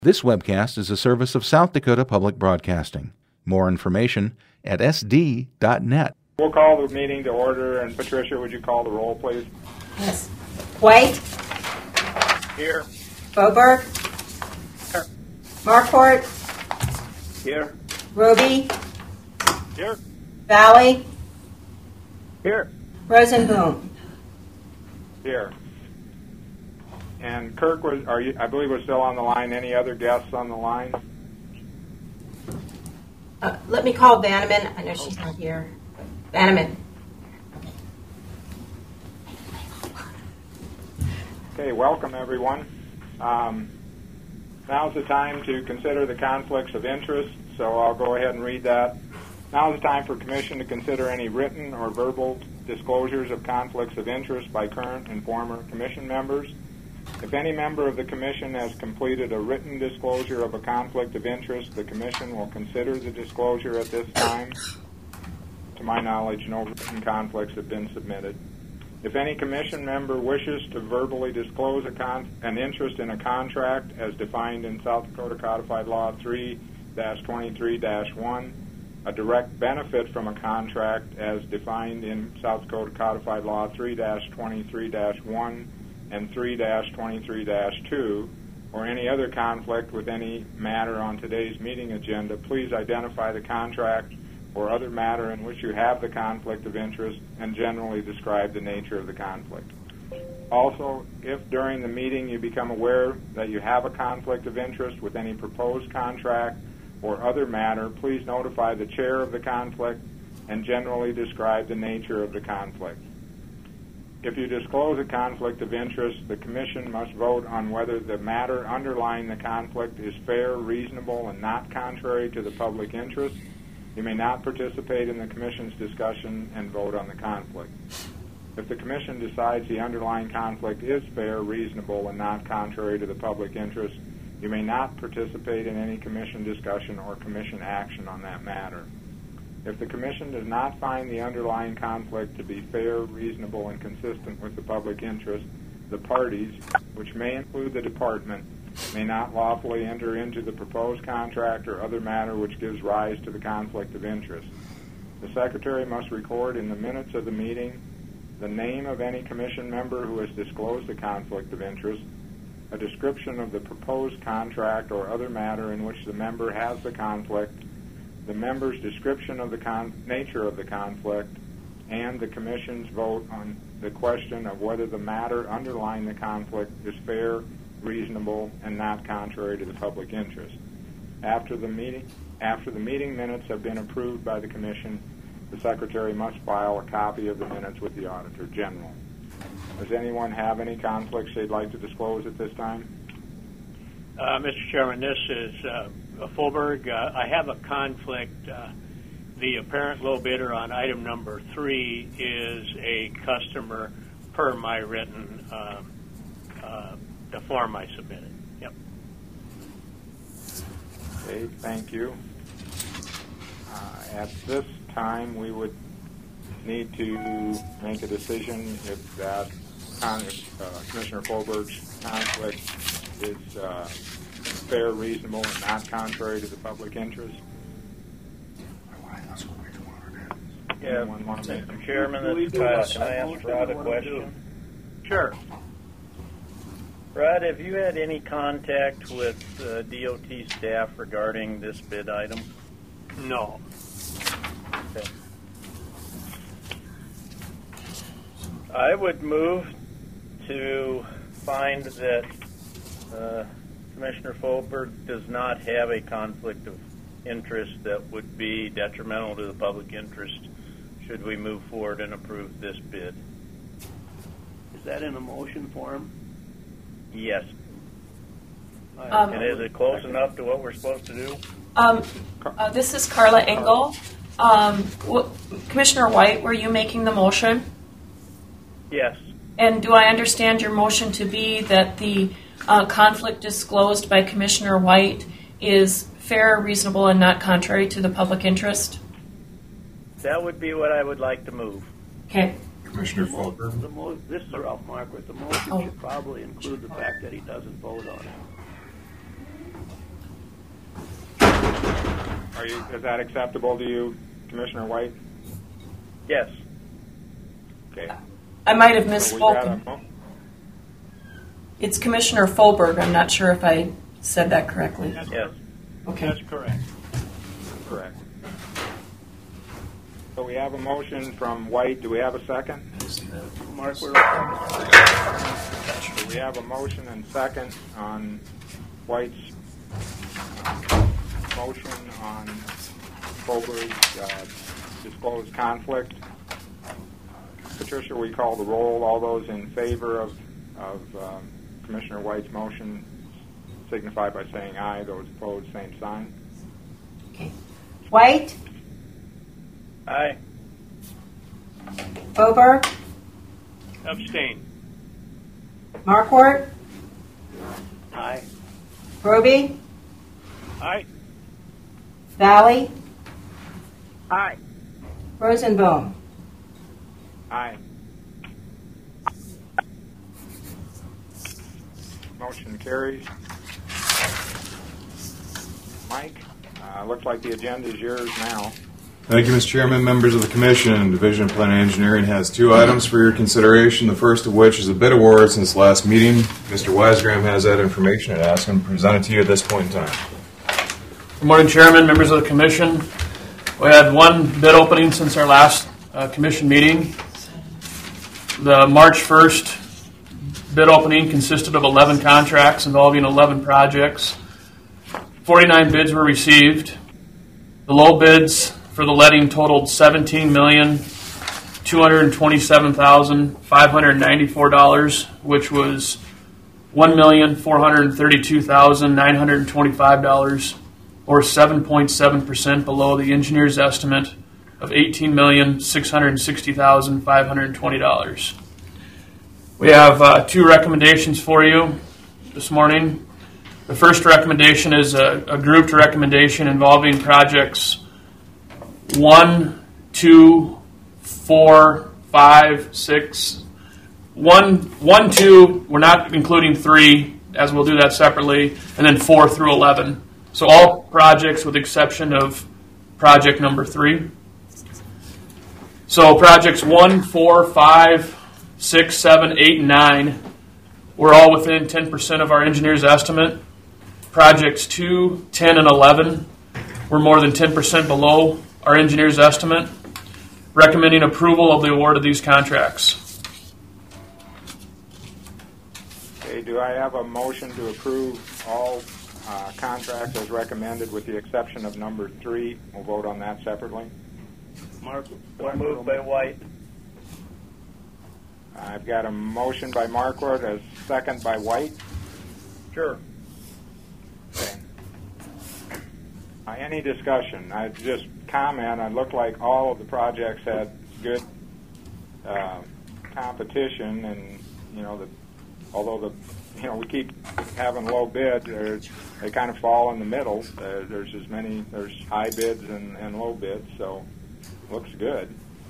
This webcast is a service of South Dakota Public Broadcasting. More information at sd.net. We'll call the meeting to order, and Patricia, would you call the roll, please? Yes. White. Here. Boberg. Here. Marquardt. Here. Roby. Here. Valley. Here. Rosenboom. Here. And Kirk, I believe we're still on the line. Any other guests on the line? Let me call Vanneman. I know she's not here. Vanneman. Okay, welcome everyone. Now's the time to consider the conflicts of interest, so I'll go ahead and read that. Now's the time for Commission to consider any written or verbal disclosures of conflicts of interest by current and former Commission members. If any member of the Commission has completed a written disclosure of a conflict of interest, the Commission will consider the disclosure at this time. To my knowledge, no written conflicts have been submitted. If any Commission member wishes to verbally disclose an interest in a contract as defined in South Dakota Codified Law 3-23-1, a direct benefit from a contract as defined in South Dakota Codified Law 3-23-1 and 3-23-2, or any other conflict with any matter on today's meeting agenda, please identify the contract or other matter in which you have the conflict of interest and generally describe the nature of the conflict. Also, if during the meeting you become aware that you have a conflict of interest with any proposed contract or other matter, please notify the chair of the conflict and generally describe the nature of the conflict. If you disclose a conflict of interest, the Commission must vote on whether the matter underlying the conflict is fair, reasonable, and not contrary to the public interest. You may not participate in the Commission's discussion and vote on the conflict. If the Commission decides the underlying conflict is fair, reasonable, and not contrary to the public interest, you may not participate in any Commission discussion or Commission action on that matter. If the Commission does not find the underlying conflict to be fair, reasonable, and consistent with the public interest, the parties, which may include the Department, may not lawfully enter into the proposed contract or other matter which gives rise to the conflict of interest. The Secretary must record in the minutes of the meeting the name of any Commission member who has disclosed the conflict of interest, a description of the proposed contract or other matter in which the member has the conflict, the member's description of the nature of the conflict, and the Commission's vote on the question of whether the matter underlying the conflict is fair, reasonable, and not contrary to the public interest. After the meeting minutes have been approved by the Commission, the Secretary must file a copy of the minutes with the Auditor General. Does anyone have any conflicts they'd like to disclose at this time? Mr. Chairman, this is Fulberg. I have a conflict. The apparent low bidder on item number 3 is a customer per my written the form I submitted. Yep. Okay, thank you. At this time, we would need to make a decision if that Commissioner Fulberg's conflict is fair, reasonable, and not contrary to the public interest. Yeah, Mr. Chairman, this is Kyle. Can I ask Rod a question? Sure. Rod, have you had any contact with DOT staff regarding this bid item? No. Okay. I would move to find that Commissioner Fulberg does not have a conflict of interest that would be detrimental to the public interest should we move forward and approve this bid. Is that in a motion form? Yes. And is it close enough to what we're supposed to do? This is Carla Engel. Commissioner White, were you making the motion? Yes. And do I understand your motion to be that the conflict disclosed by Commissioner White is fair, reasonable, and not contrary to the public interest? That would be what I would like to move. Okay. Commissioner Fulberg. This is Ralph Marquardt. The motion should probably include the fact that he doesn't vote on it. Is that acceptable to you, Commissioner White? Yes. Okay. I might have So we got misspoken. It's Commissioner Folberg. I'm not sure if I said that correctly. Yes. Okay. That's correct. Correct. So we have a motion from White. Do we have a second? Mark, we're Do we have a motion and second on White's motion on Folberg's disclosed conflict? Patricia, we call the roll. All those in favor of Commissioner White's motion signify by saying aye. Those opposed, same sign. Okay. White, Aye. Bober, Abstain. Markwart, aye. Roby, Aye. Valley, Aye. Rosenboom. Aye. Motion carries. Mike, looks like the agenda is yours now. Thank you, Mr. Chairman. Members of the Commission, Division of Planning and Engineering has 2 items for your consideration, the first of which is a bid award since last meeting. Mr. Wisegram has that information and asks him to present it to you at this point in time. Good morning, Chairman, members of the Commission. We had 1 bid opening since our last Commission meeting. The March 1st bid opening consisted of 11 contracts involving 11 projects. 49 bids were received. The low bids for the letting totaled $17,227,594, which was $1,432,925, or 7.7% below the engineer's estimate of $18,660,520. We have 2 recommendations for you this morning. The first recommendation is a grouped recommendation involving projects 1, 2, 4, 5, 6. 1, 2, we're not including 3, as we'll do that separately, and then 4 through 11. So all projects with exception of project number 3. So projects 1, 4, 5, 6, 7, 8, and 9 were all within 10% of our engineer's estimate. Projects 2, 10, and 11 were more than 10% below our engineer's estimate, recommending approval of the award of these contracts. Okay, do I have a motion to approve all contracts as recommended with the exception of number 3? We'll vote on that separately. Mark, So moved by White. I've got a motion by Markwart, a second by White. Sure. Okay. Any discussion? I just comment. It looked like all of the projects had good competition, and although we keep having low bids, they kind of fall in the middle. There's high bids and low bids, so looks good.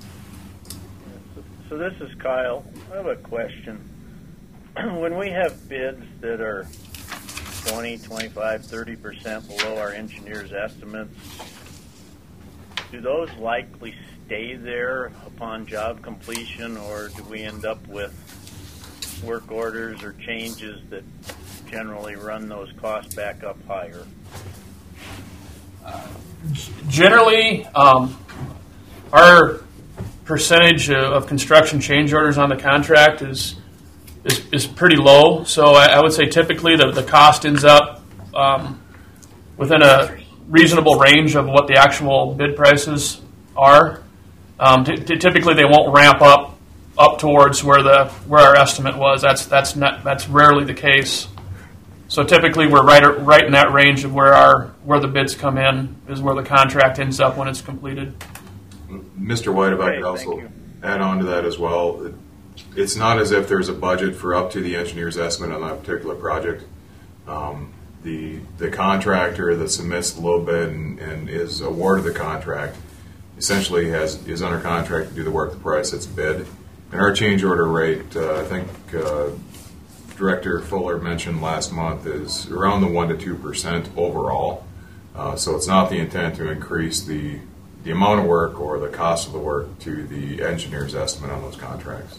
So this is Kyle. I have a question. When we have bids that are 20, 25, 30% below our engineer's estimates, do those likely stay there upon job completion, or do we end up with work orders or changes that generally run those costs back up higher? Generally, our percentage of construction change orders on the contract is pretty low. So I would say typically the cost ends up within a reasonable range of what the actual bid prices are. Typically, they won't ramp up towards where our estimate was. That's rarely the case. So typically, we're right in that range of where the bids come in is where the contract ends up when it's completed. Mr. White, if I could Thank also you. add on to that as well, it's not as if there's a budget for up to the engineer's estimate on that particular project. The contractor that submits the low bid and is awarded the contract essentially is under contract to do the work the price that's bid. And our change order rate, I think Director Fuller mentioned last month, is around the 1 to 2% overall. So it's not the intent to increase the amount of work or the cost of the work to the engineer's estimate on those contracts.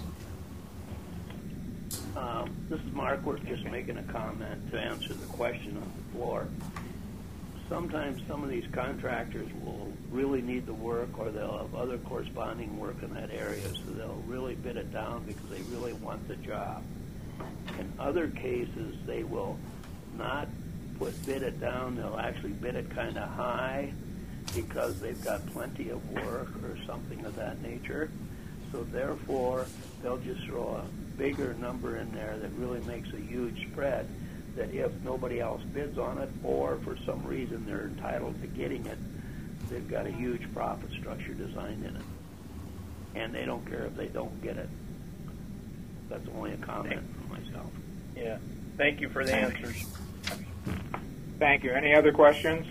This is Mark. We're just making a comment to answer the question on the floor. Sometimes some of these contractors will really need the work, or they'll have other corresponding work in that area, so they'll really bid it down because they really want the job. In other cases, they will not bid it down. They'll actually bid it kind of high because they've got plenty of work or something of that nature. So therefore, they'll just throw a bigger number in there that really makes a huge spread, that if nobody else bids on it, or for some reason they're entitled to getting it, they've got a huge profit structure designed in it. And they don't care if they don't get it. That's only a comment from myself. Yeah. Thank you for the answers. Thank you. Any other questions?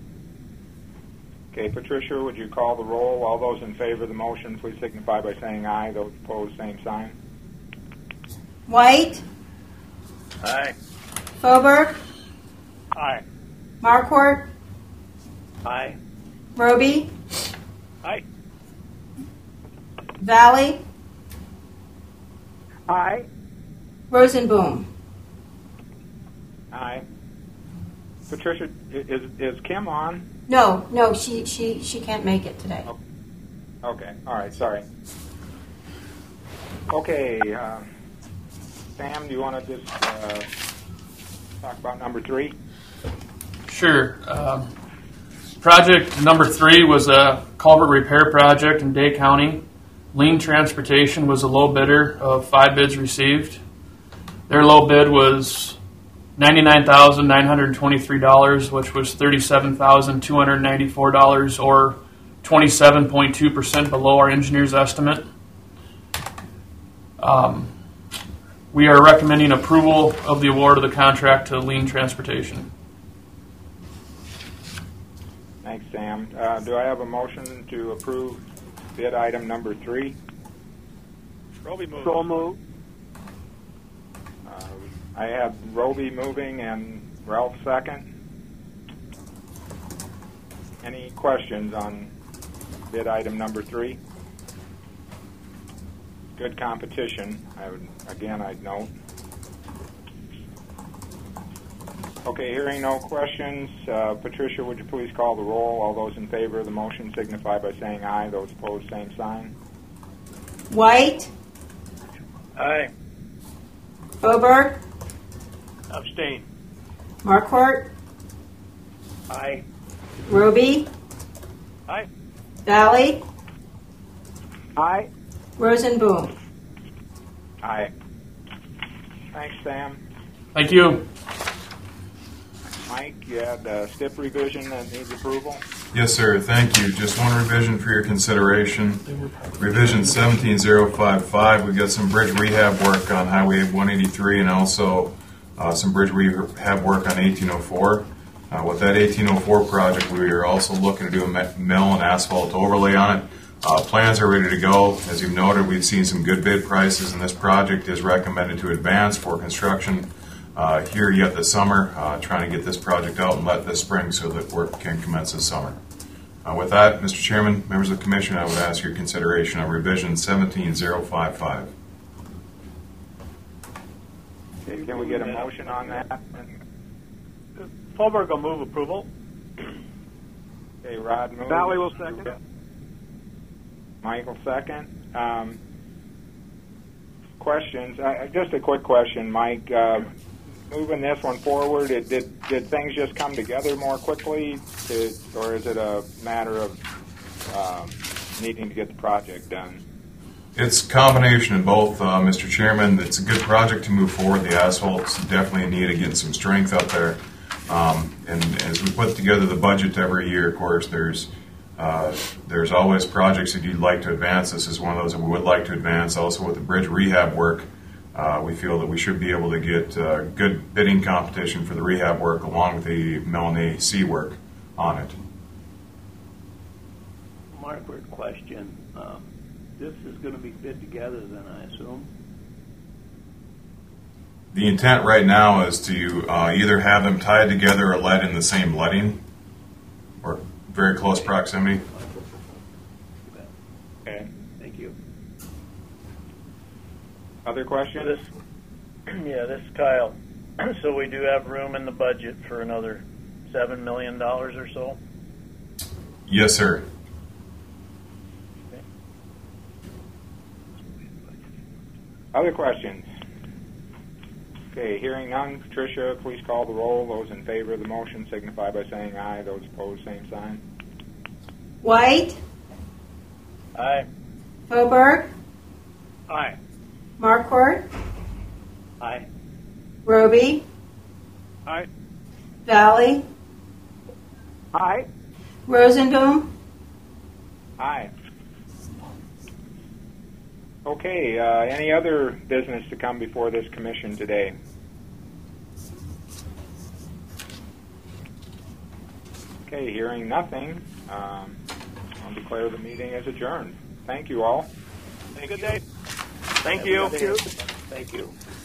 Okay, Patricia, would you call the roll? All those in favor of the motion, please signify by saying aye. Those opposed, same sign. White, Aye. Fauberg, Aye. Marquardt, Aye. Roby, Aye. Valley, Aye. Rosenboom. Aye. Patricia, is Kim on? No, she can't make it today. Okay, all right, sorry. Okay, Sam, do you want to just talk about number 3? Sure. Project number 3 was a culvert repair project in Day County. Lean Transportation was a low bidder of 5 bids received. Their low bid was $99,923, which was $37,294, or 27.2% below our engineer's estimate. We are recommending approval of the award of the contract to Lean Transportation. Thanks, Sam. Do I have a motion to approve bid item number 3? Roby moves. So moved. I have Roby moving and Ralph second. Any questions on bid item number 3? Good competition, I'd note. Okay, hearing no questions, Patricia, would you please call the roll? All those in favor of the motion signify by saying aye. Those opposed, same sign. White, Aye. Fauberg, Abstain. Marquardt, Aye. Roby, Aye. Valley, Aye. Rosenboom. Aye. Thanks, Sam. Thank you. Mike, you had a STIP revision that needs approval? Yes, sir. Thank you. Just one revision for your consideration. Revision 17055. We got some bridge rehab work on Highway 183 and also some bridge rehab work on 1804. With that 1804 project, we are also looking to do a mill and asphalt overlay on it. Plans are ready to go. As you've noted, we've seen some good bid prices, and this project is recommended to advance for construction here yet this summer, trying to get this project out and let this spring so that work can commence this summer. With that, Mr. Chairman, members of the Commission, I would ask your consideration on revision 17055. Okay, can we get a motion on that? Fauberg will move approval. Okay, Rod moves. Valley will second. Michael second. Questions? Just a quick question, Mike. Moving this one forward, did things just come together more quickly, or is it a matter of needing to get the project done? It's a combination of both, Mr. Chairman. It's a good project to move forward. The asphalt's definitely in need of getting some strength up there. And as we put together the budget every year, of course, there's always projects that you'd like to advance. This is one of those that we would like to advance. Also with the bridge rehab work, we feel that we should be able to get good bidding competition for the rehab work along with the mill and AC work on it. Marquardt question. This is going to be bid together then, I assume? The intent right now is to either have them tied together or let in the same letting. very close proximity. Okay. Thank you. Other questions? This is Kyle. So we do have room in the budget for another $7 million or so? Yes, sir. Other questions? Okay, hearing none. Patricia, please call the roll. Those in favor of the motion signify by saying aye. Those opposed, same sign. White, Aye. Fauberg, Aye. Markwart, Aye. Roby, Aye. Valley, Aye. Rosenboom. Aye. Okay, any other business to come before this commission today? Okay, hearing nothing, I'll declare the meeting as adjourned. Thank you all. Good day. Thank you. Thank you.